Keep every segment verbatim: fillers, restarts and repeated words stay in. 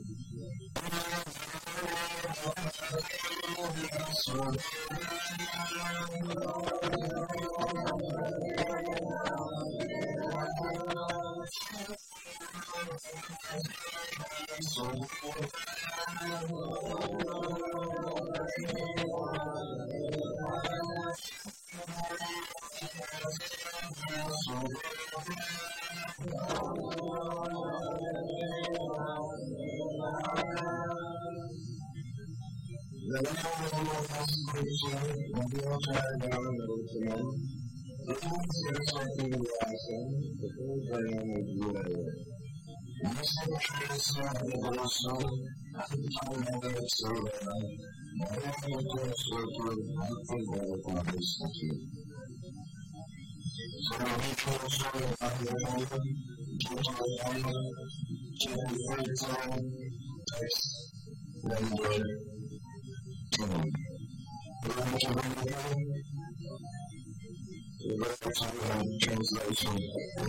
Translation.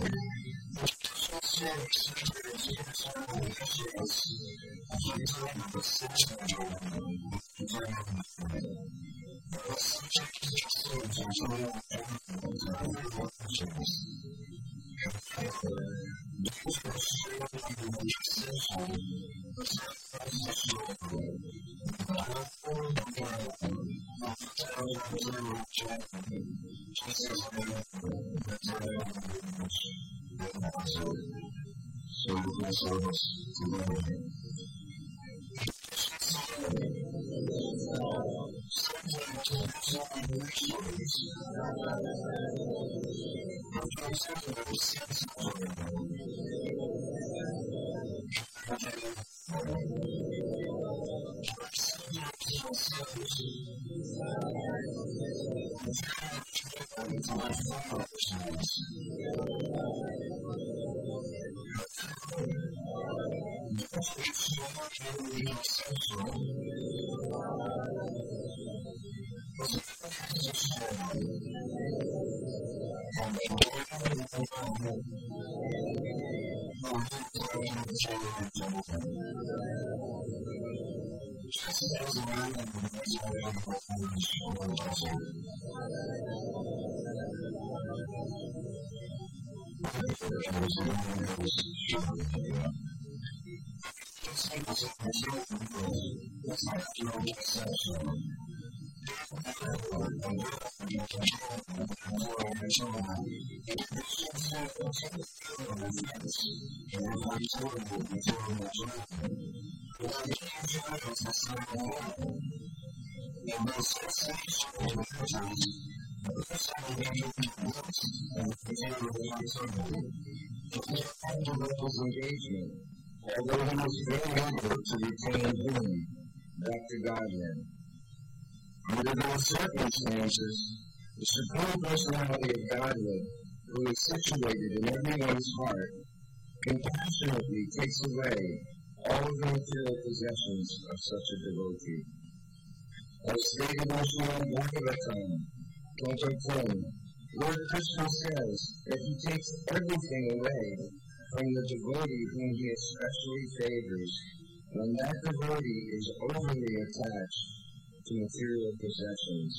Engagement, although he was very able to retain him, Doctor Godwin. Under those circumstances, the Supreme Personality of Godhead, who is situated in everyone's heart, compassionately takes away all of the material possessions of such a devotee. As stated in Srimad Bhagavatam, Canto ten, Lord Krishna says that he takes everything away from the devotee whom he especially favors, when that devotee is overly attached to material possessions.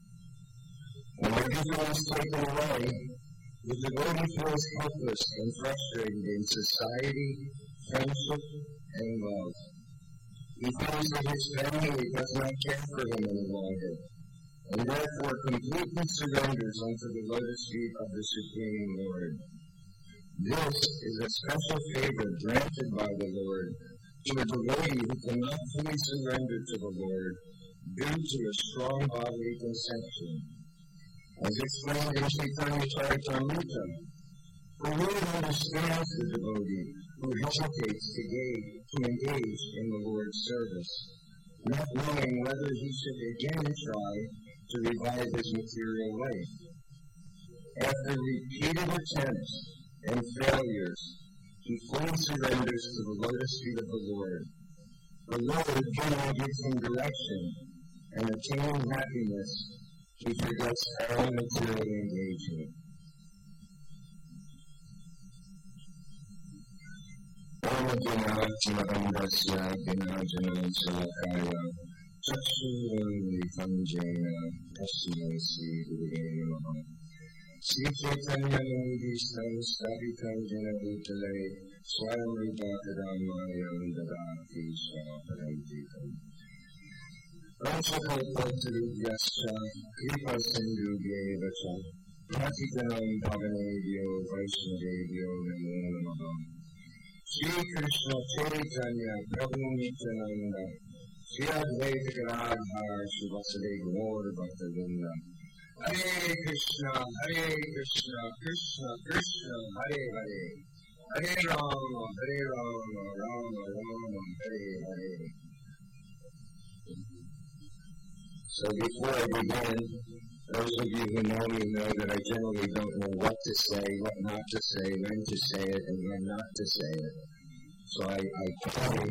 When everything is taken away, the devotee feels helpless and frustrated in society, friendship, and love. He feels that his family does not care for him any longer, and therefore completely surrenders unto the lotus feet of the Supreme Lord. This is a special favor granted by the Lord to a devotee who cannot fully surrender to the Lord due to a strong bodily conception. As explained in Chaitanya Charitamrita, the Lord understands the devotee who hesitates to engage, to engage in the Lord's service, not knowing whether he should again try to revive his material life. After repeated attempts and failures, he fully surrenders to the lotus feet of the Lord. The Lord generally gives him direction, and attaining happiness, he forgets all material engagement. When Samagandasya Vinajana Kaya Chakshuranitam Jena Kashyasi Gurunamaha Sri Chaitanya Mundistam Stavitam Jena Bhutale Swayam Rupakadamayam Dadati Swaparantikam Panchakalpatarubhyascha Kripa Sindhubhyevacha Patitanam Pavanebhyo Vaishnavebhyo Namo Namaha Shri Krishna Chaitanya Prabhu Nityananda Shri Advaita Gadadhar Srivasade Gaur Bhaktavrinda Hare Krishna Hare Krishna Krishna Krishna Hare Hare Hare Rama Hare Rama Rama Rama Hare Hare. So before I begin, those of you who know me know that I generally don't know what to say, what not to say, when to say it, and when not to say it. So I, I pray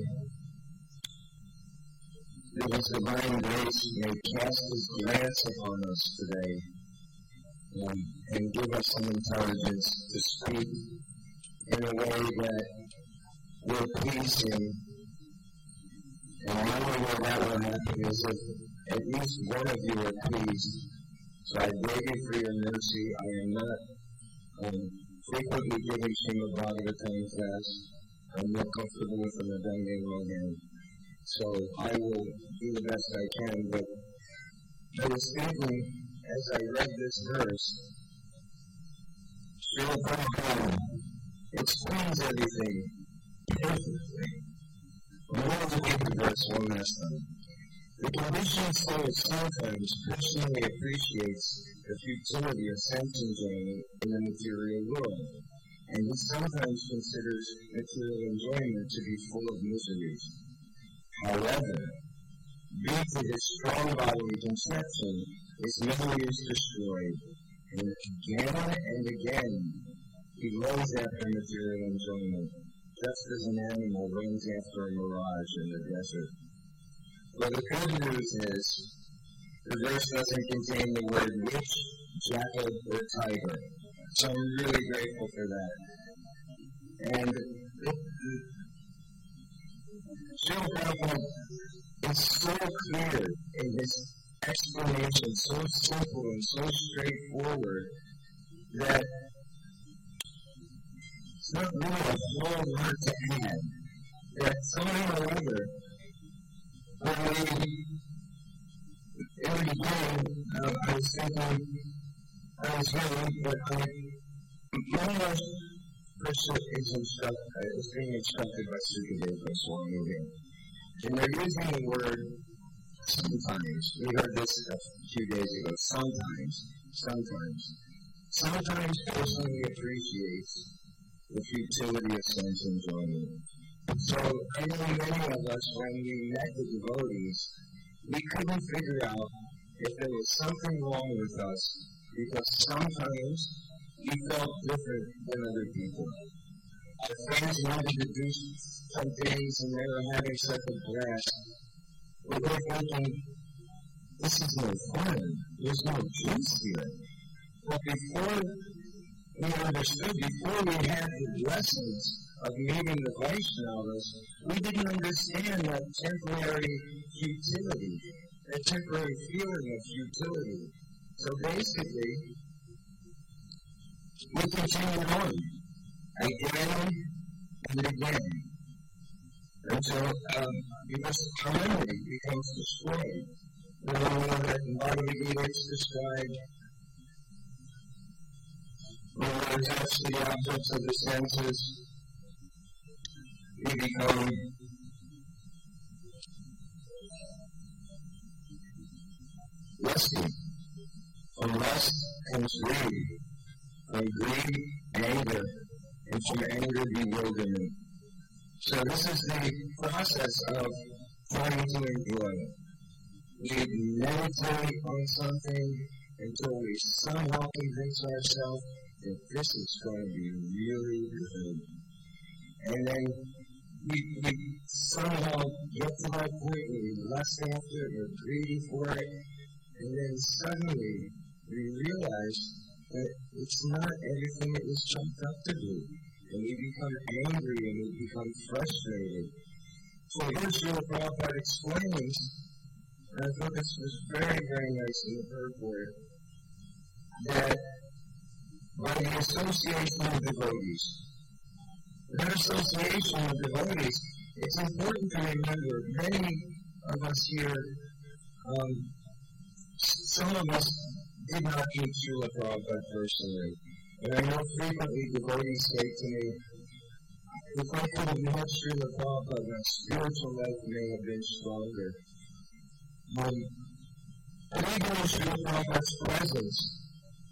that His divine grace may cast His glance upon us today and, and give us some intelligence to speak in a way that will please Him. And the only way that will happen is if at least one of you are pleased. So I beg you for your mercy. I am not um, frequently giving Srimad Bhagavatam class. I'm more comfortable with the Madhanga Rogan. So I will do the best I can. But I was thinking, as I read this verse, Srila Prabhupada explains everything perfectly. I'm going to read the verse one last time. The conditioned soul sometimes personally appreciates the futility of sense enjoyment in the material world, and he sometimes considers material enjoyment to be full of miseries. However, due to his strong bodily conception, his memory is destroyed, and again and again he runs after material enjoyment, just as an animal runs after a mirage in the desert. Well, the good news is, the verse doesn't contain the word witch, jackal, or tiger. So I'm really grateful for that. And Srila Prabhupada is so clear in his explanation, so simple and so straightforward, that it's not really a whole lot to add. That somehow or other, when we, in the beginning, uh, I was thinking, I was young, but I, my last person is instructed, is being instructed by Sukadeva Swami. And they're using the word sometimes. We heard this a few days ago. Sometimes. Sometimes. Sometimes personally appreciates the futility of sense enjoyment. So, I know many of us, when we met the devotees, we couldn't figure out if there was something wrong with us, because sometimes we felt different than other people. Our friends wanted to do some things, and they were having such a blast. We were thinking, this is no fun. There's no juice here. But before we understood, before we had the blessings of meeting the Vaishnavas, we didn't understand that temporary futility, that temporary feeling of futility. So basically, we continued on again and again until um, because our memory becomes destroyed. We know that in Bhagavad Gita it's described when we're attached to the objects of the senses, we become lusty. From lust comes greed. From greed, anger. And from anger, bewilderment. So this is the process of trying to enjoy. We meditate on something until we somehow convince ourselves that this is going to be really good. And then we, we somehow get to that point where we lust after it, we're greedy for it, and then suddenly we realize that it's not everything it was chunked up to be. and we become angry, and we become frustrated. So here Srila Prabhupada explains, and I thought this was very, very nice in the purport, that by the association of devotees, that association of devotees, it's important to remember, many of us here, um, some of us did not meet Srila Prabhupada personally. And I know frequently devotees say to me, if I could have met Srila Prabhupada, my spiritual life may have been stronger. Um, but even in Srila Prabhupada's presence,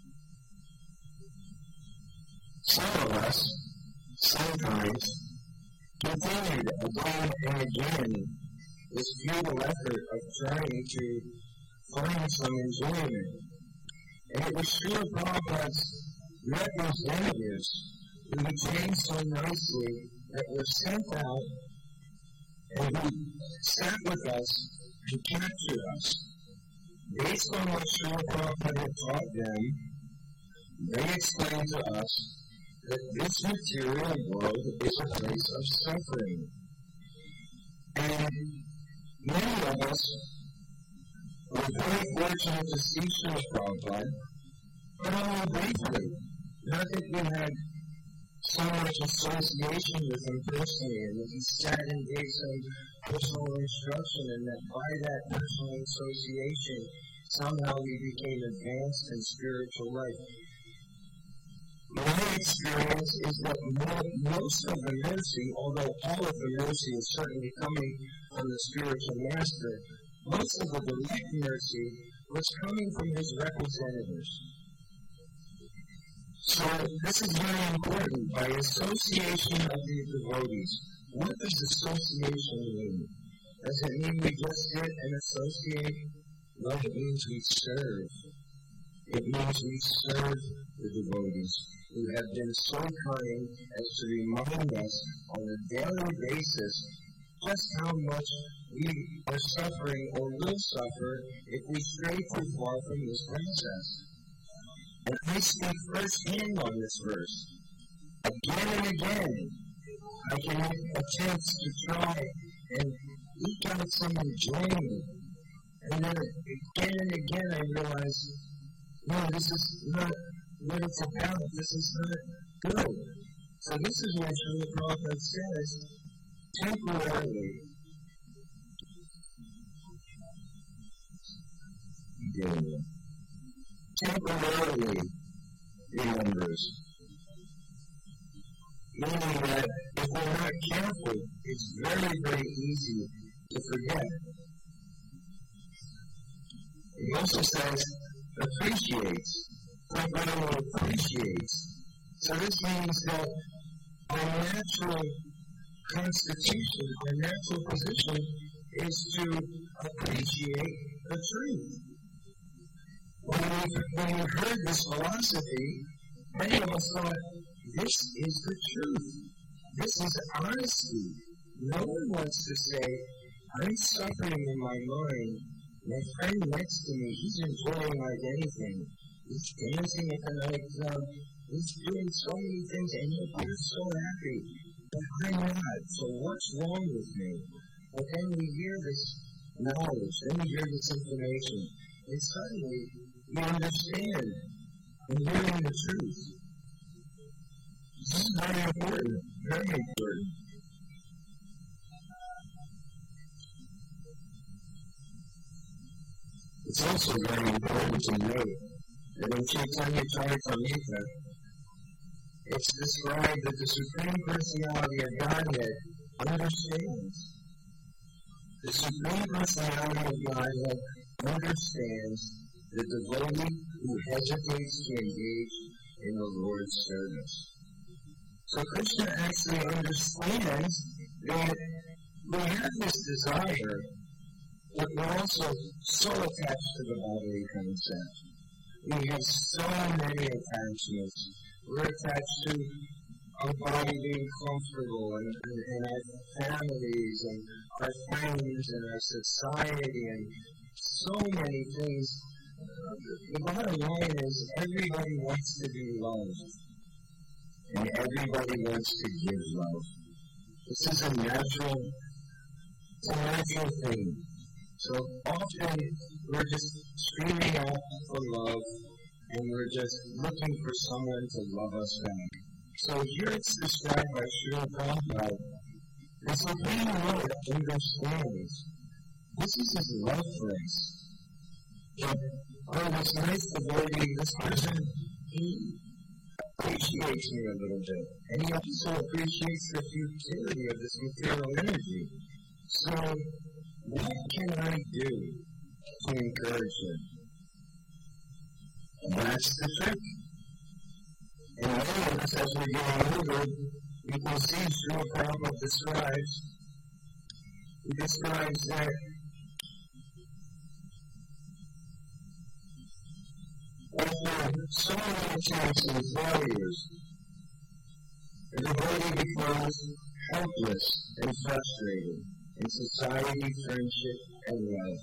some of us, sometimes, continued again and again this futile effort of trying to find some enjoyment. And it was Srila Prabhupada's representatives who became so nicely that were sent out and who sat with us and captured us. Based on what Srila Prabhupada had taught them, they explained to us that this material world is a place of suffering. And many of us were very fortunate to see Srila Prabhupada, but only briefly. Not that we had so much association with him personally, and that he sat and gave some personal instruction, and that by that personal association, somehow we became advanced in spiritual life. My experience is that most of the mercy, although all of the mercy is certainly coming from the spiritual master, most of the direct mercy was coming from his representatives. So this is very important. By association of the devotees, what does association mean? Does it mean we just sit and associate? No, it means we serve. It means we serve the devotees who have been so kind as to remind us on a daily basis just how much we are suffering or will suffer if we stray too far from this process. And I speak firsthand on this verse. Again and again, I can make attempts to try and eke out some enjoyment. And then again and again I realize, no, this is not what it's about. This is not good. So this is what Srila Prabhupada says, temporarily. Yeah. Temporarily remembers. Meaning that if we're not careful, it's very, very easy to forget. He also says, appreciates. Temporarily appreciates. So this means that our natural constitution, our natural position is to appreciate the truth. When we, when we heard this philosophy, many of us thought, this is the truth. This is honesty. No one wants to say, I'm suffering in my mind. My friend next to me, he's enjoying like anything. He's dancing at the nightclub. He's doing so many things, and he appears so happy. But I'm not. So what's wrong with me? But then we hear this knowledge, then we hear this information, and suddenly we understand and hearing the truth. This is very important, very important. It's also very important to note that in Chaitanya Charitamrita, it's described that the Supreme Personality of Godhead understands. The Supreme Personality of Godhead understands the devotee who hesitates to engage in the Lord's service. So Krishna actually understands that we have this desire, but we're also so attached to the bodily concept. We have so many attachments. We're attached to our body being comfortable, and, and, and our families, and our friends, and our society, and so many things. The bottom line is everybody wants to be loved. and everybody wants to give love. This is a natural, it's a natural thing. So often we're just screaming out for love, and we're just looking for someone to love us back. So here it's described by Srila Prabhupada. The Supreme Lord understands. This is His love for us. But, oh, this nice devotee, this person, he appreciates me a little bit. And he also appreciates the futility of this material energy. So, what can I do to encourage him? That's the trick. And many of us, as we're getting older, you can see Srila Prabhupada describes, he describes that after so many attempts and failures, the devotee becomes helpless and frustrated in society, friendship, and love.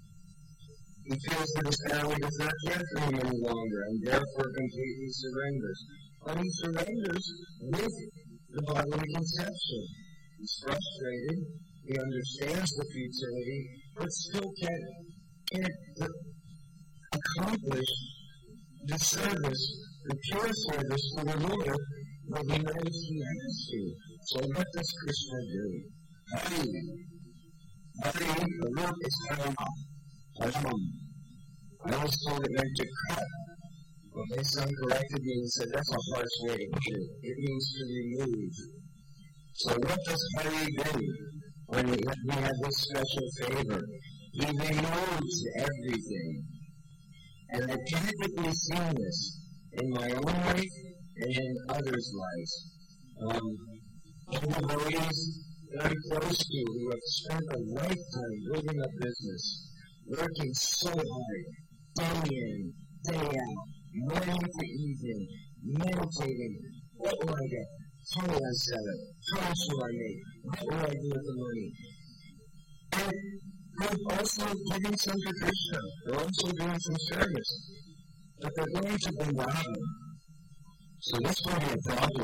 He feels that his family does not care for him any longer, and therefore completely surrenders. But he surrenders with the bodily conception. He's frustrated, he understands the futility, but still can't, can't accomplish the service, the pure service to the Lord that he knows he has to. So what does Krishna do? Hari. Hari, the word is Haram. Haram. I always told it meant to cut. But my son corrected me and said, that's a harsh way to put it. It means to remove. So what does Hari do when we have this special favor? He removes everything. And I've practically seen this in my own life and in others' lives. Um, devotees that I'm close to who have spent a lifetime building a business, working so hard, day in, day out, morning to evening, meditating. What will I get? How will I sell it? How much will I make? What will I do with the money? And they're also giving some to Krishna. They're also doing some service. But they're going to Vrindavan. So this will be a problem.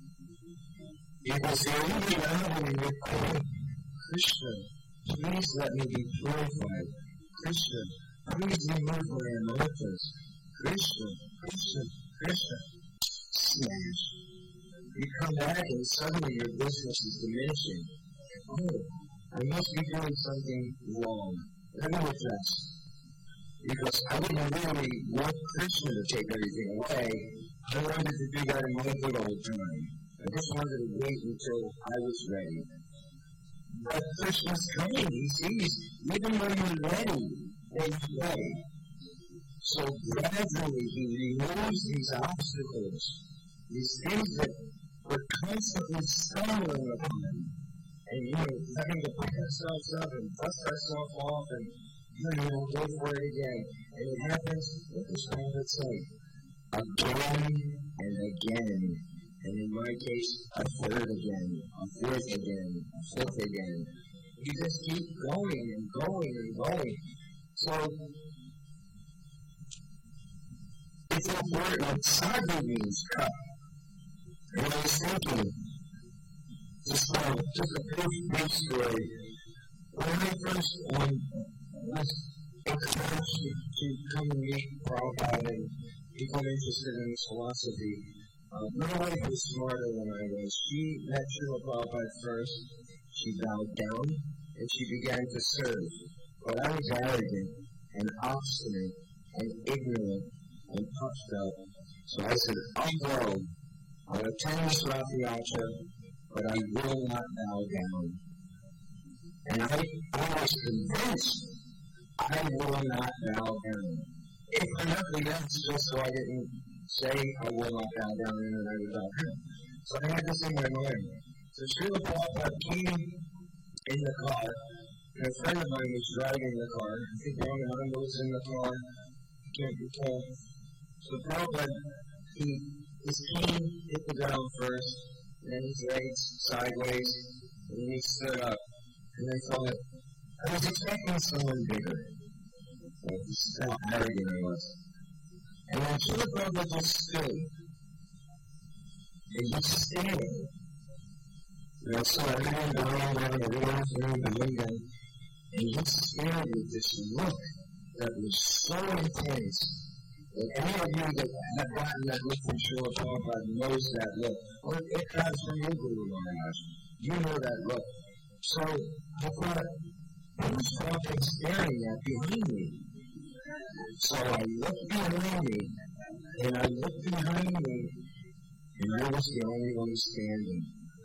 Because they're in Vrindavan and they're calling, Krishna, please let me be purified. Krishna, please remove my anarthas. Krishna, Krishna, Krishna. Smash. You come back and suddenly your business is diminishing. Oh, I must be doing something wrong. Let me address. Because I didn't really want Krishna to take everything away. I wanted to do that in my good old time. I just wanted to wait until I was ready. But Krishna's coming. He sees, even when you're ready, then he's ready. So gradually he removes these obstacles, these things that we're constantly stumbling upon. And, you know, having to pick ourselves up and dust ourselves off and, you know, go for it again. And it happens, what does Prabhupada say? Again and again. And in my case, a third again, a fourth again, a fifth again. You just keep going and going and going. So, it's important. Sadhu means cup. And I was thinking, just, uh, just a brief, brief story. When I first um, was encouraged to come and meet Prabhupada and become interested in his philosophy, uh, my wife was smarter than I was. She met Srila Prabhupada first. She bowed down and she began to serve. But I was arrogant and obstinate and ignorant and puffed up. So I said, I'll go. I'll attend this Rath Yatra, but I will not bow down. And I, I was convinced I will not bow down. If for nothing else, just so I didn't say I will not bow down and then I would bow down. So I had this in my mind. So Srila Prabhupada came in the car, and a friend of mine was driving the car. I think Ramananda was in the car. I can't recall. So Prabhupada, he, his cane hit the ground first, and then his legs sideways, and then he stood up. And I thought, I was expecting someone bigger. So this is how arrogant I was. And then Srila Prabhupada just stood. And just stared. And I saw everyone bowing down, everyone bowing down, and he stared with this look that was so intense. And any of you that have gotten that look from Srila Prabhupada knows that look. Or it comes from your Guru Maharaj. You know that look. So I thought, who's Prabhupada staring at behind me? So I looked behind me, and I looked behind me, and I was the only one standing.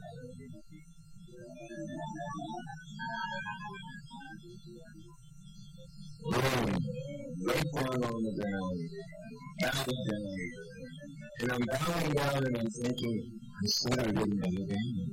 Boom. Right down on the ground. Bowing down. And I'm bowing down and I'm thinking, I said I wouldn't bow down.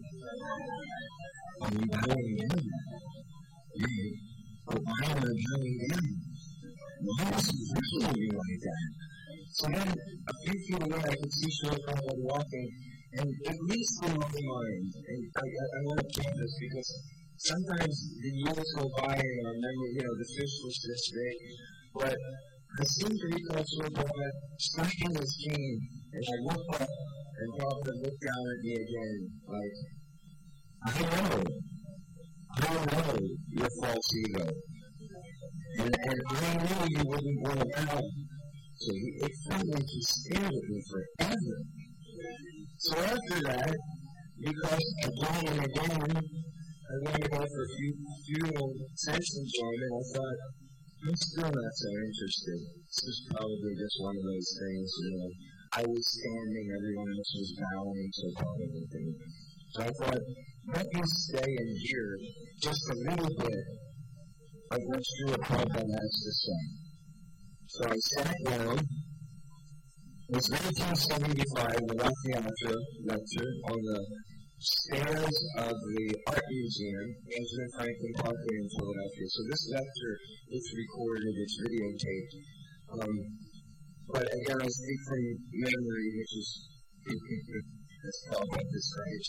I'm bowing down. Yeah. But why am I bowing down? Why is he looking at me like that? So then, a few feet away, I could see Srila Prabhupada walking, and at least in my mind, and I, I, I want to point this because sometimes the years go by and our memory, you know, the fish was this big, but I seem to recall Srila Prabhupada striking his cane, and I looked up, and Prabhupada looked down at me again, like, I know, I know your false ego. And, and I knew you wouldn't want to bow. So he, it felt like he stared at me forever. So after that, because again and again, I went to go for a few funeral sense enjoyment, I thought, I'm still not so interested. This is probably just one of those things, you know. I was standing, everyone else was bowing, so probably. So I thought, let me stay in here just a little bit of what Srila Prabhupada has to say. So I sat down. It was nineteen seventy-five, the Rathayatra lecture on the stairs of the Art Museum, Benjamin Franklin Parkway in Philadelphia. So this lecture is recorded, it's videotaped. Um, but again, I speak from memory, which is that's called at this age.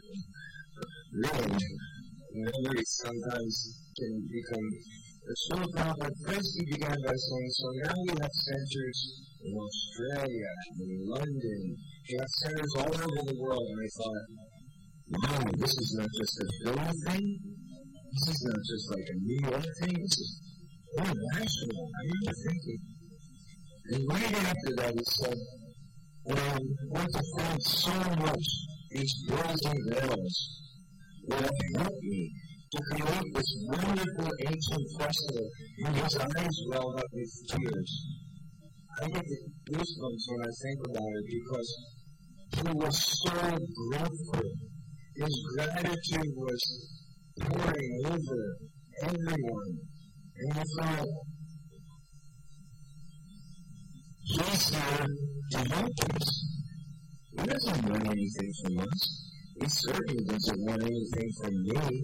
Really, memory sometimes can become. The Srila Prabhupada first he began by saying, so now we have centers in Australia, in London, we have centers all over the world, and I thought, wow, this is not just a Philly thing, this is not just like a New York thing, this is international. I remember thinking. And right after that he said, and I want to thank so much these boys and girls who have helped me to create this wonderful ancient festival, and his eyes welled up with tears. I get goosebumps when I think about it because he was so grateful. His gratitude was pouring over everyone. And I thought, he's here to help us. He doesn't want anything from us. He certainly doesn't want anything from me.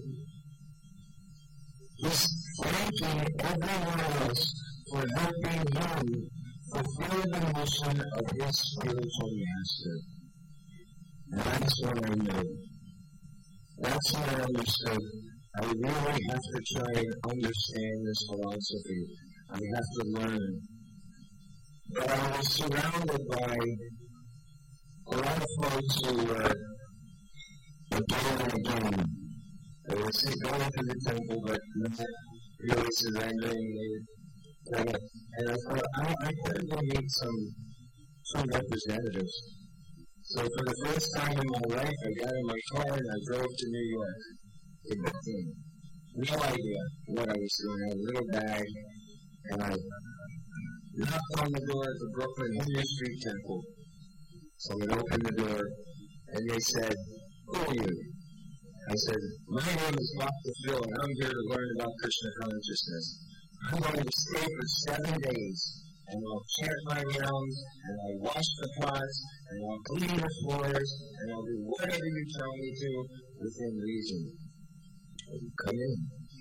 He's thanking everyone else for helping him fulfill the mission of his spiritual master. And that's what I knew. That's what I understood. I really have to try and understand this philosophy. I have to learn. But I was surrounded by a lot of folks who were again and again. They would say, go into the temple, but not really surrendering. And I thought, I, I better go meet some, some representatives. So for the first time in my life, I got in my car and I drove to New York. To Brooklyn. No idea what I was doing. I had a little bag, and I knocked on the door at the Brooklyn Henry Street Temple. Someone opened the door, and they said, who are you? I said, my name is Doctor Phil, and I'm here to learn about Krishna consciousness. I'm going to stay for seven days, and I'll chant my rounds, and I'll wash the pots, and I'll clean the floors, and I'll do whatever you tell me to within reason. Come in.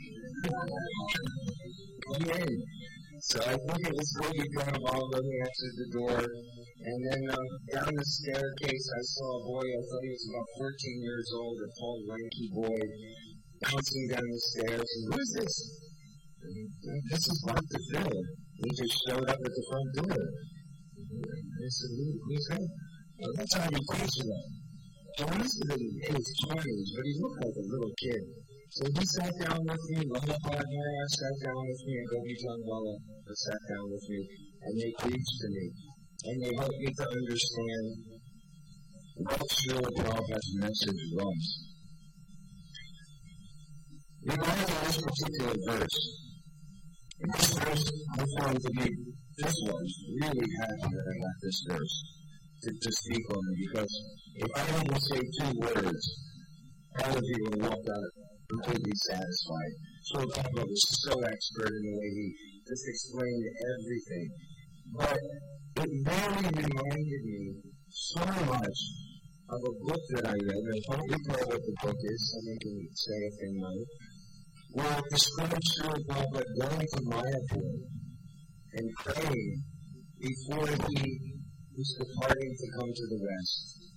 Come in. So I think it was Lady Grandma when we entered the door. And then uh, down the staircase, I saw a boy. I thought he was about fourteen years old, a tall, lanky boy, bouncing down the stairs. And who is this? And this is Doctor Phil. He just showed up at the front door. I said, who, who's that? Well, that's our vacation. he must have been in his twenties, but he looked like a little kid. So he sat down with me, Lala Padmara sat down with me, and Gopi Tangwala sat down with me, and they preached to me. And they helped me to understand what Srila Prabhupada's message was. Regarding this particular verse, this verse I found to be, this was really happy that I got this verse to, to speak on it, because if I only say two words, all of you will walk out completely satisfied. So Prabhupada was so expert in the way he just explained everything. But it really reminded me so much of a book that I read, and I hope you know what the book is, someone can say if they know, where it describes Srila Prabhupada going to Mayapur and praying before he was departing to come to the West.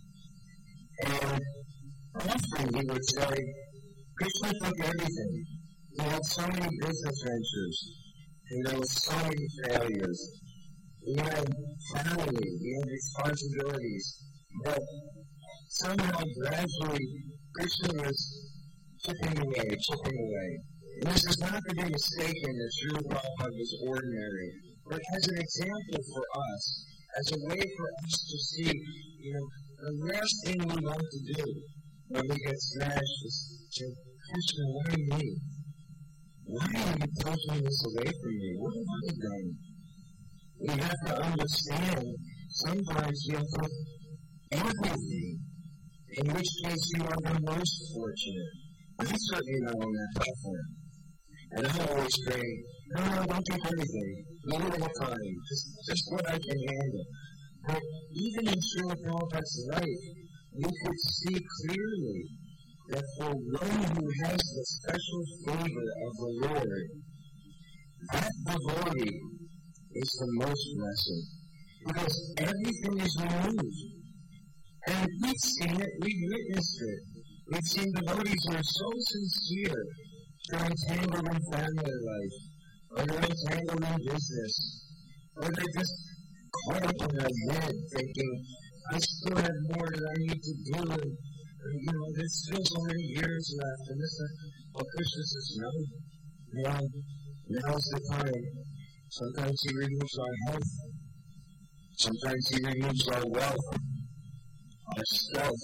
And often he would say, Krishna took everything. He had so many business ventures, and there were so many failures. He had family, he had responsibilities, but somehow, gradually, Krishna was chipping away, chipping away. And this is not to be mistaken that Srila Prabhupada was ordinary, but as an example for us, as a way for us to see, you know, the last thing we want to do when we get smashed is to, Krishna, why me? Why are you taking this away from me? What have I done? We have to understand, sometimes you have to everything, in which case you are the most fortunate. I'm certainly not on that platform. And I always pray, no, no, don't take everything. Give it all time. Just, just what I can handle. But even in Srila Prabhupada's life, you could see clearly that for one who has the special favor of the Lord, that devotee is the most blessed. Because everything is removed. And we've seen it, we've witnessed it. We've seen devotees who are so sincere, they're entangled in family life, or they're entangled in business, or they're just caught up in their head thinking, I still have more that I need to do, and, you know, there's still so many years left, and this, well, Krishna says, no, now, now's the time. Sometimes he removes our health, sometimes he removes our wealth, our stuff.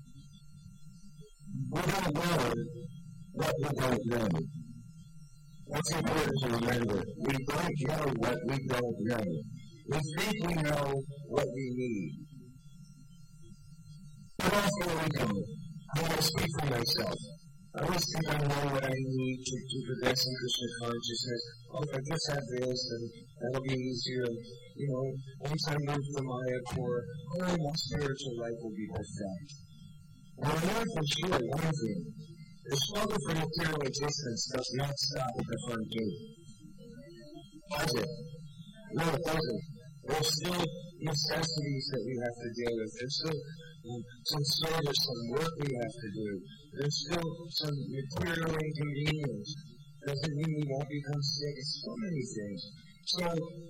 We don't know what we don't know. That's important to remember. We don't know what we don't know. We think we know what we need. But often we don't. I want to speak for myself. I always think I know what I need to, to progress in Krishna consciousness. Oh, if I just have this, then that'll be easier. You know, once I move to Mayapur, oh, my spiritual life will be perfect. Now, I know for sure one thing. The struggle for material existence does not stop at the front gate. Does it? No, it doesn't. There's still necessities that we have to deal with. There's still um, some service, some work we have to do. There's still some material inconvenience. Doesn't mean we won't become sick. It's so many things. So,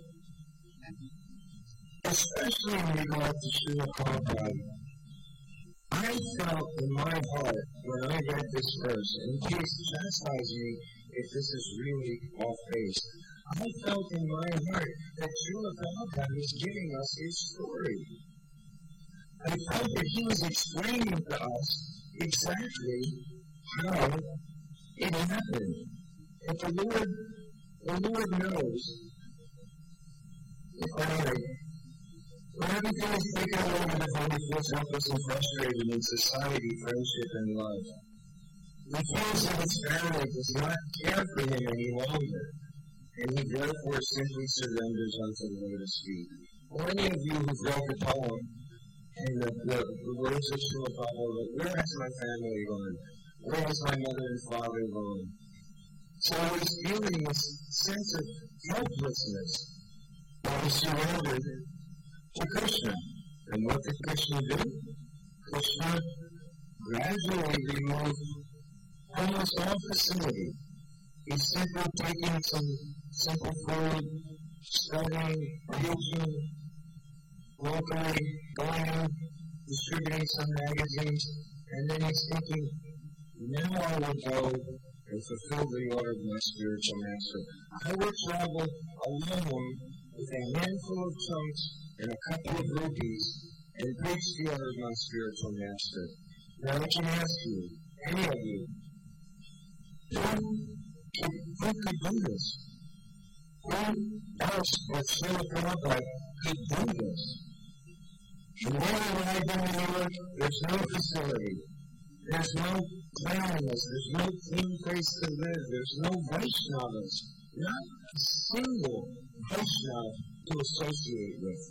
especially in regard to Srila Prabhupada, I felt in my heart when I read this verse, and please chastise me if this is really off base. I felt in my heart that Srila Prabhupada was giving us his story. I felt that he was explaining to us exactly how it happened. But the Lord, the Lord knows if I when everything is taken away and the body feels helpless and frustrated in society, friendship, and love. He feels that his family does not care for him any longer, and he therefore simply surrenders unto the Lord's feet. Well, any of you who've read the poem, and the, the, the words of Srila Prabhupada, where has my family gone? Where has my mother and father gone? So I was feeling this sense of helplessness, but he surrendered to Krishna. And what did Krishna do? Krishna gradually removed almost all facility. He's simply taking some simple food, studying, preaching, locally, going distributing some magazines, and then he's thinking, now I will go and fulfill the order of my spiritual master. I will travel alone with a handful of chunks and a couple of rupees and preach the order of my spiritual master. Now I can ask you, any of you, who could, who could do this? Who else but Srila Prabhupada could do this? And when I arrived in New York, there's no facility. There's no cleanliness. There's no clean place to live. There's no Vaishnavas. Not a single Vaishnava to associate with.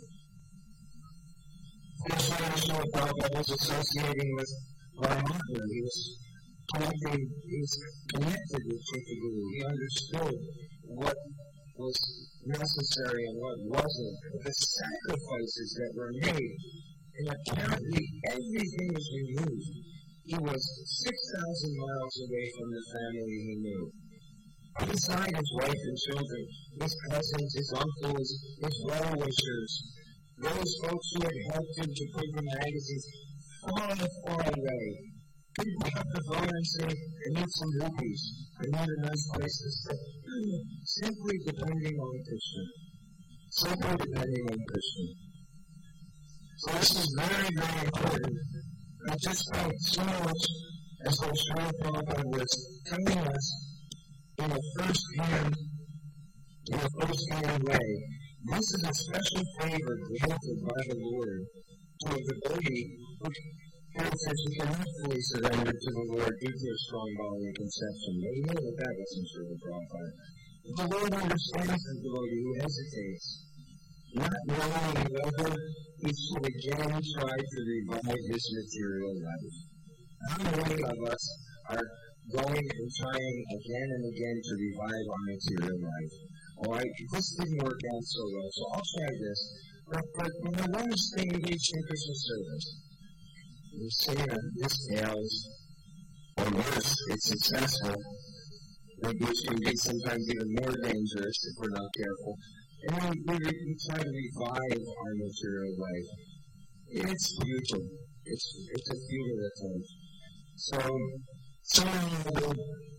First, Srila Prabhupada was associating with Paramatma. He was connecting, he was connected with Chittaguru. He understood what was necessary and what wasn't. The sacrifices that were made, and apparently everything was removed. He was six thousand miles away from the family he knew. Beside his wife and children, his cousins, his uncles, his well-wishers, those folks who had helped him to print the magazines, far, far away. He'd pick up the phone and say, I need some rupees. I need a nice place to stay. Simply depending on Krishna. Simply depending on Krishna. So this is very, very important. I just felt so much as though Srila Prabhupada was telling us in a first-hand, in a first-hand way. This is a special favor granted by the Lord to a devotee who says he cannot fully surrender to the Lord due to a strong bodily conception. But we know that that wasn't Srila Prabhupada. The Lord understands the devotee who hesitates, not knowing whether he should again try to revive his material life. How many of us are going and trying again and again to revive our material life? All right, this didn't work out so well, so I'll try this. But, but when I want to stay engaged in Krishna service, we say that this fails, or worse, it's successful, which can be sometimes even more dangerous if we're not careful. And then we, we, we try to revive our material life. It's futile. It's, it's a futile attempt. So, somehow,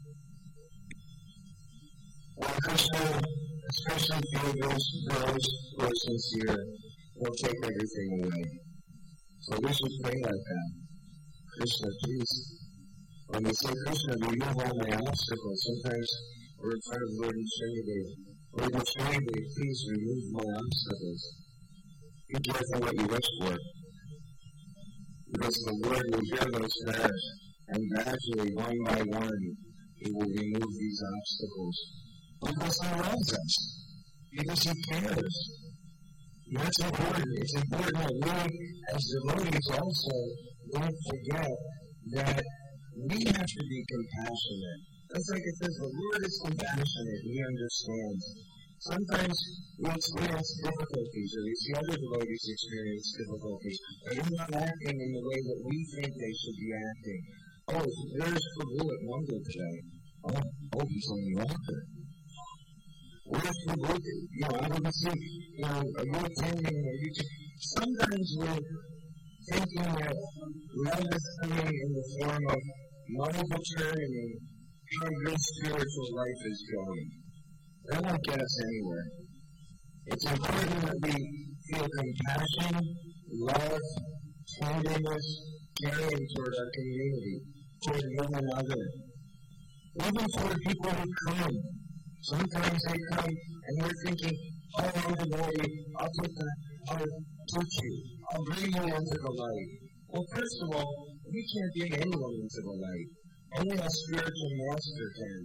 when Krishna especially favors those who are sincere, will take everything away. So we should pray like that. Krishna, please. When we say Krishna, remove all my obstacles. Sometimes we're in front of Lord and Trinity. Lord and Trinity, please remove my obstacles. Be careful what you wish for. Because the Lord will hear those prayers, and gradually, one by one, He will remove these obstacles. Because He loves us. Because He cares. And that's important. It's important that we, as devotees, also don't forget that we have to be compassionate. That's like it says, the Lord is compassionate. He understands. Sometimes we experience difficulties, or we see other devotees experience difficulties, but they're not acting in the way that we think they should be acting. Oh, there's Prabhu at Mangal today. Oh, oh, he's on the altar. Where's Prabhu? You know, I don't see, you know, are you attending? Are you just... Sometimes we're thinking that love is coming in the form of multiple turning how your spiritual life is going. That won't get us anywhere. It's important that we feel compassion, love, tenderness, caring toward our community, toward one another. Even toward people who come. Sometimes they come and we're thinking, oh, I'm the Lord, I'll take that, I'll teach you, I'll bring you into the light. Well, first of all, we can't bring anyone into the light. Only a spiritual master can.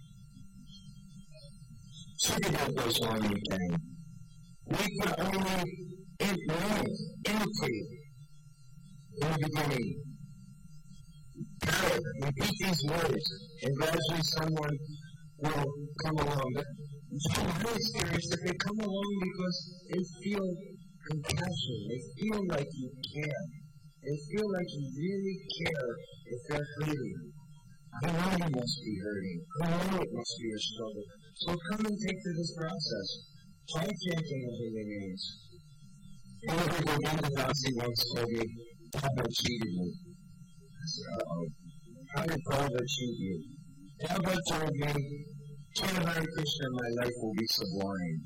Sukadeva Goswami can. We can only imitate, imitate in the beginning. Parrot, repeat these words, and gradually someone will come along. But from my experience, that they come along because they feel compassion. They feel like you care. They feel like you really care if they're hurting. I know you must be hurting. I know it must be a struggle. So come and take to this process. Try chanting the holy names. However, Govinda Dasi once told me, Prabhupada cheated me. I said, uh-oh. How did Prabhupada cheat you? Prabhupada told me, chant Hare Krishna, my life will be sublime.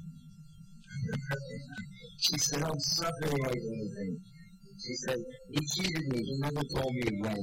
She said, I'm suffering like anything. She said, he cheated me. He never told me when.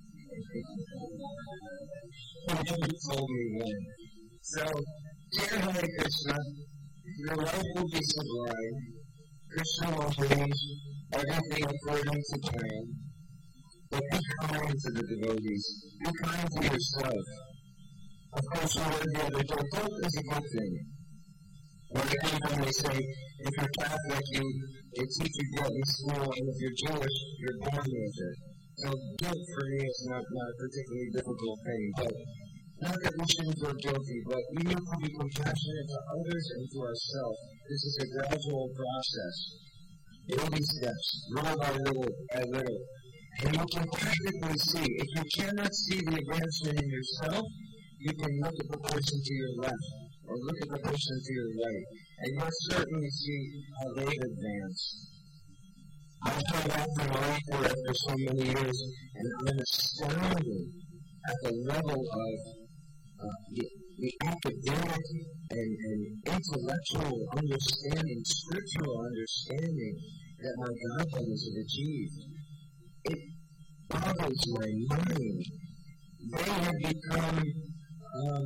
He never told me when. So, chant Hare Krishna, your life will be sublime. Krishna will arrange everything according to plan. But be kind to the devotees. Be kind to yourself. Of course, one or the other, guilt is a good thing. When I think when they say, if you're Catholic, you, they teach you guilt in school, and if you're Jewish, you're born with it. So guilt for me is not, not a particularly difficult thing, but not that we shouldn't feel guilty, but we need to be compassionate to others and to ourselves. This is a gradual process. Baby steps, little by little by little. And you can practically see, if you cannot see the advancement in yourself, you can look at the person to your left, or look at the person to your right, and you'll certainly see how they've advanced. I've come back from Manipur after so many years, and I'm astounded at the level of uh, the, the academic and, and intellectual understanding, scriptural understanding that my godfathers have achieved. It boggles my mind. They have become um,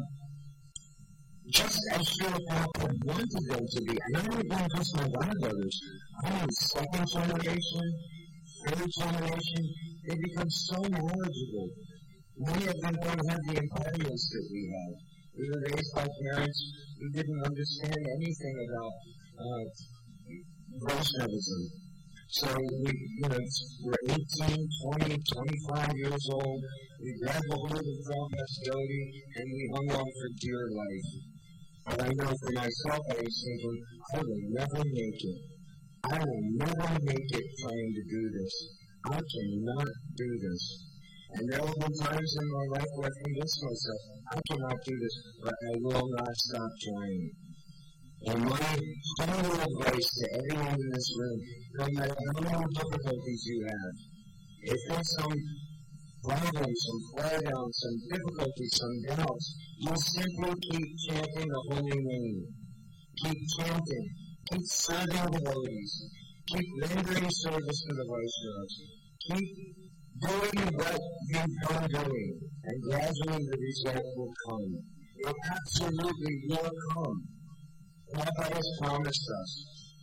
just as Srila Prabhupada wanted them to be. And I'm not even just my godbrothers. I'm in second generation, third generation. They become so knowledgeable. Many of them don't have the impediments that we have. We were raised by parents who didn't understand anything about uh, Vaishnavism. So we, you know, we're eighteen, twenty, twenty-five years old. We grabbed a hold of Prabhupada's devotee and we hung on for dear life. But I know for myself, I was thinking, I will never make it. I will never make it trying to do this. I cannot do this. And there have been times in my life where I convinced myself, I cannot do this, but I will not stop trying. And my final advice to everyone in this room, no matter how many difficulties you have, if there's some problems, some flare-downs, some difficulties, some doubts, you simply keep chanting the holy name. Keep chanting. Keep serving the devotees. Keep rendering service to the Vaishnavas. Keep doing what you've been doing, and gradually the result will come. It absolutely will come. Prabhupada has promised us.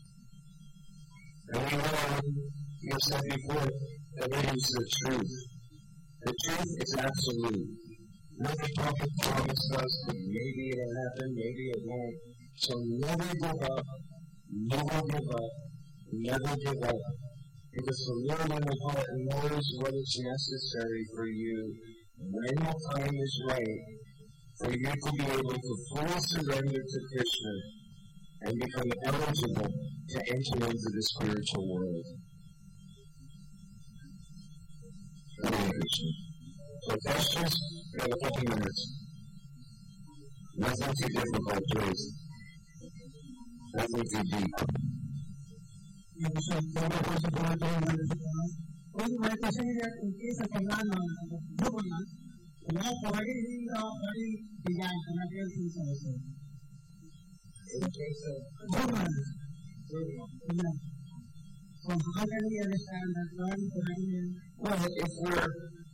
And we know, you said before, that it is the truth. The truth is absolute. Nothing Prabhupada promised us that maybe it'll happen, maybe it won't. So never give up, never give up, never give up. Because the Lord in the heart knows what is necessary for you when the time is right for you to be able to fully surrender to Krishna and become eligible to enter into the spiritual world. Hare Krishna. So questions? We have a couple minutes. Nothing too difficult, please. Nothing too deep. Well, my question is that in case of a non-government, we are providing very design for material things also. In case of government, yeah. So how can we understand that God is providing? Well, if we're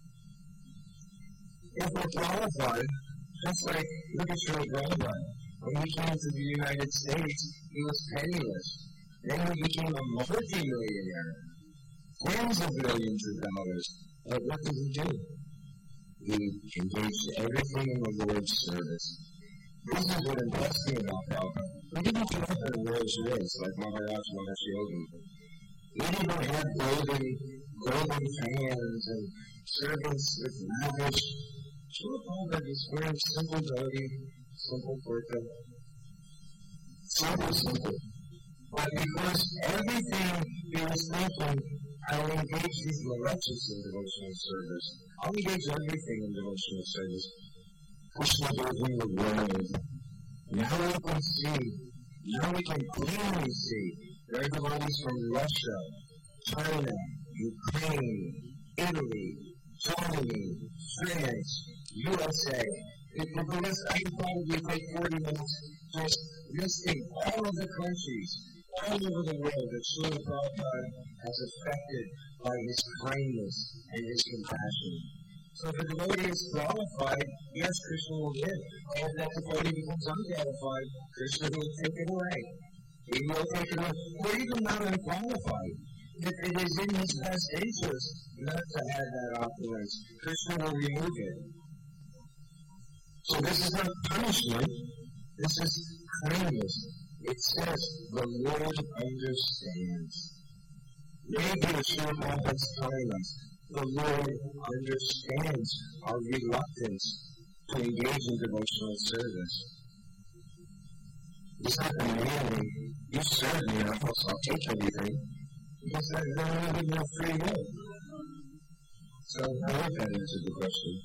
if we're qualified, just like look at Srila Prabhupada. When he came to the United States, he was penniless. Then he became a multi-millionaire. Tens of millions of dollars. But what did he do? He engaged everything in the Lord's service. This is what impressed me about Prabhupada. He didn't come up in a Rolls Royce like Maharaj Maharaj Yogi. He didn't have golden, golden fans and servants with lavish. Srila Prabhupada is very simple devotee, simple kurta. Simple, simple. But because everything he was thinking, I will engage these malachas in devotional service. I'll engage everything in devotional service. Krishna gave him the world. Now we can see, now we can clearly see, there are devotees from Russia, China, Ukraine, Italy, Germany, France, U S A. If we go this, I could probably take forty minutes just listing all of the countries all over the world that Srila Prabhupada has affected by his kindness and his compassion. So if the devotee is qualified, yes, Krishna will give. And if that devotee becomes unqualified, Krishna will take it away. He will take it away. Or even not unqualified. If it is in his best interest not to have that opulence, Krishna will remove it. So this is not punishment. This is kindness. It says, the Lord understands. Maybe Srila Prabhupada's telling us, the Lord understands our reluctance to engage in devotional service. He's not demanding, you serve me, and I'll take everything. Because that doesn't really have free will. So I hope that answered the question.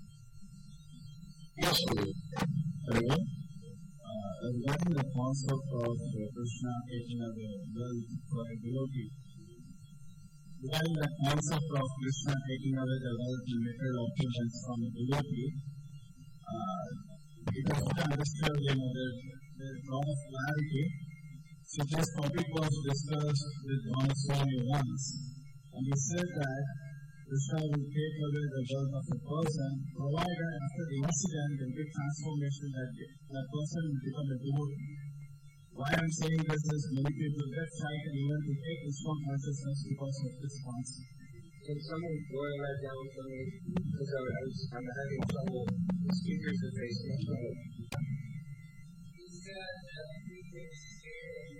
Yes, please. Anyone? Uh, regarding the concept of uh, Krishna taking away wealth for a devotee, regarding the concept of Krishna taking away the wealth and material opulence from a devotee, uh, it has been understood, you know, that there is a lot of clarity. So this topic was discussed with Ramaswamy once, and he said that Krishna will take away the wealth of a person, provided after the incident there will be transformation that that person will become a devotee. Why I am saying this is many people get frightened even to take Krishna consciousness because of this concept. Can someone boil that down for me? Because I was, I'm having trouble. The speakers are facing trouble. He said that he takes care of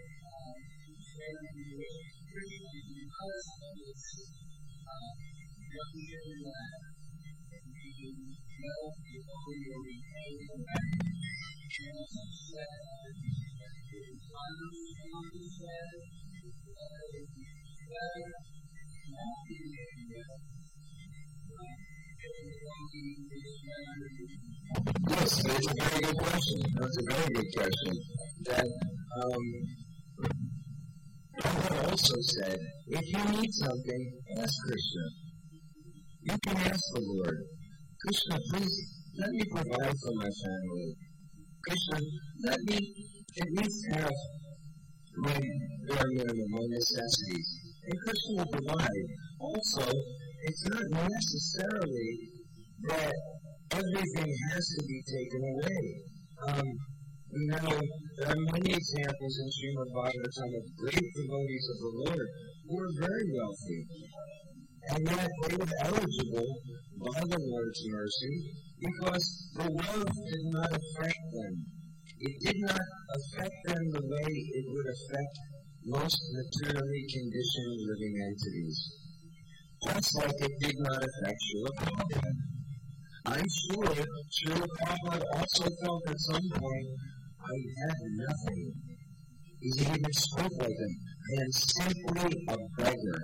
because of this young that the wealth before you repay them back. And also said that the understanding said that it is better not to be Yes, that's a very good question. That's a very good question. That um, Prabhupada also said, if you need something, ask Krishna. You can ask the Lord, Krishna, please let me provide for my family. Krishna, let me at least have my bare minimum, my necessities. And Krishna will provide. Also, it's not necessarily that everything has to be taken away. Um, now, there are many examples in Srimad Bhagavatam of great devotees of the Lord who are very wealthy. And yet they were eligible by the Lord's mercy because the wealth did not affect them. It did not affect them the way it would affect most materially conditioned living entities. Just like it did not affect Srila Prabhupada. I'm sure Srila Prabhupada also felt at some point, I had nothing. He even spoke like him. I am simply a beggar.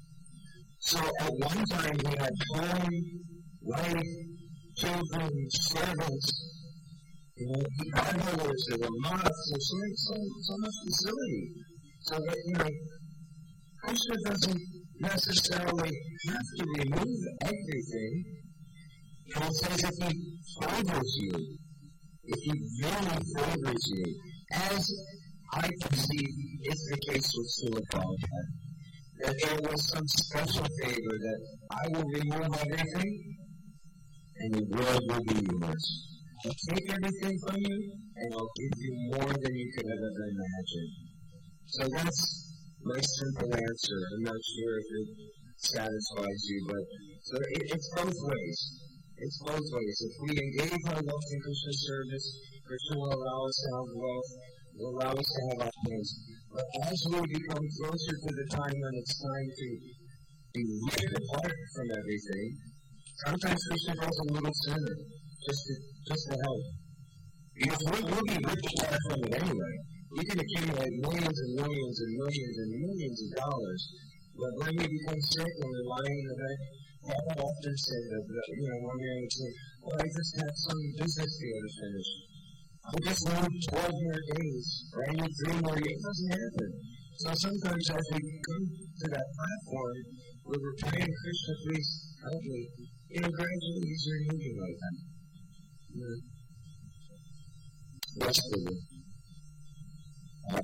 So at one time he had home, wife, children, servants. You know, he had others, there were moths, and so, so, so much facility. So that, you know, Krishna doesn't necessarily have to remove everything. Paul says if he favors you, if he really favors you, as I perceive is the case with Srila Prabhupada, that there was some special favor that I will remove everything and the world will be yours. I'll take everything from you and I'll give you more than you could have ever imagined. So that's my simple answer. I'm not sure if it satisfies you, but so it, it's both ways. It's both ways. If we engage our wealth in Krishna's service, Krishna will allow us to have wealth, will allow us to have opulence. But as we become closer to the time when it's time to be ripped apart from everything, sometimes Krishna goes a little sooner, just to, just to help. Because we'll, we'll be ripped apart from it anyway. You can accumulate millions and millions and millions and millions of dollars, but when we become sick and we're lying in the bed, I often say that, you know, one man would say, well, I just have some business deal to finish. I just need twelve more days, or I need three more years. It doesn't happen. So sometimes as we come to that platform where we're praying, Krishna, please help me, you know, gradually he's removing like that. Yeah. Yes, Lord. I,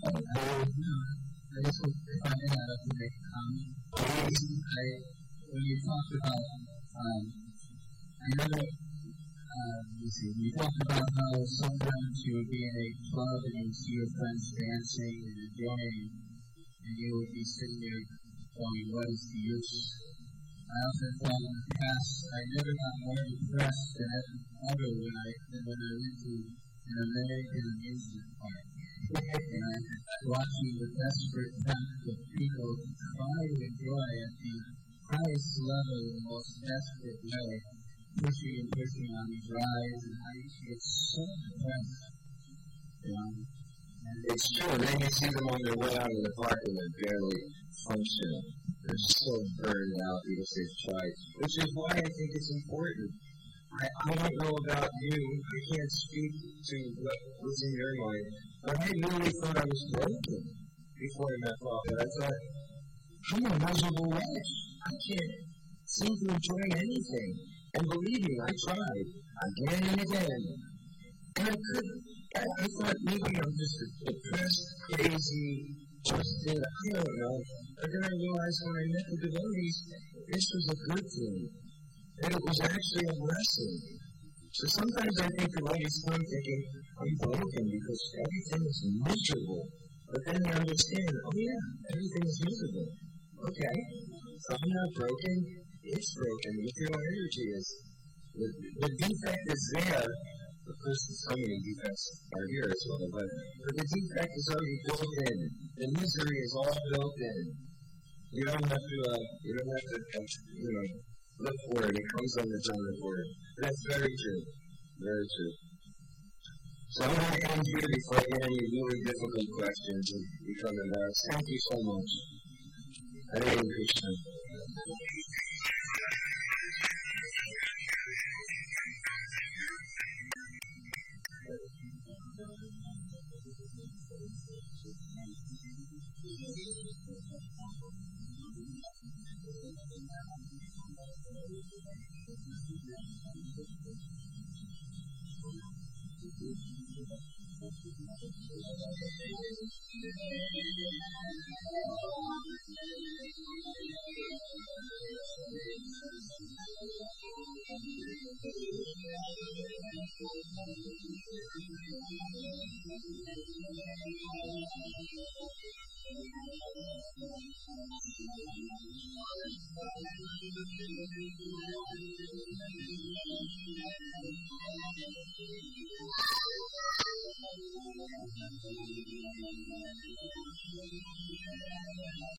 I just hope if I may, I'd like to make a comment. I, when you talked about, um, I know that, uh, let's see, you talked about how sometimes you would be in a club and you would see your friends dancing and enjoying, and you would be sitting there going, what is the use? I often thought in the past, I never got more depressed than ever when I, than when I went to an American amusement park. And I watching the desperate fact of people try to enjoy at the highest level in the most desperate way, pushing and pushing on these rides, and I used to get so depressed. You know? And it's true, and then you see them on their way out of the park and they're barely functioning. They're so burned out because they've tried, which is why I think it's important. I, I don't know about you, I can't speak to what was in your mind, but I really thought I was broken before I met Father. I thought, I'm a miserable wretch. I can't seem to enjoy anything. And believe me, I tried again and again. And I couldn't. I, I thought maybe I'm just a depressed, crazy, twisted, I don't know. But then I realized when I met the devotees, this was a good thing. And it was actually a blessing. So sometimes I think devotees come thinking, I'm broken because everything is miserable. But then they understand, oh yeah, everything is miserable. Okay, so I'm not broken, it's broken. Look at our energy is. The, the defect is there. Of course, so many defects are here as well, but, but the defect is already built in. The misery is all built in. You don't have to, uh, you don't have to, uh, you know, look for it. It comes on its own accord. That's very true. Very true. So I'm going to end here before I get any really difficult questions and become embarrassed. Thank you so much. Hare Krishna.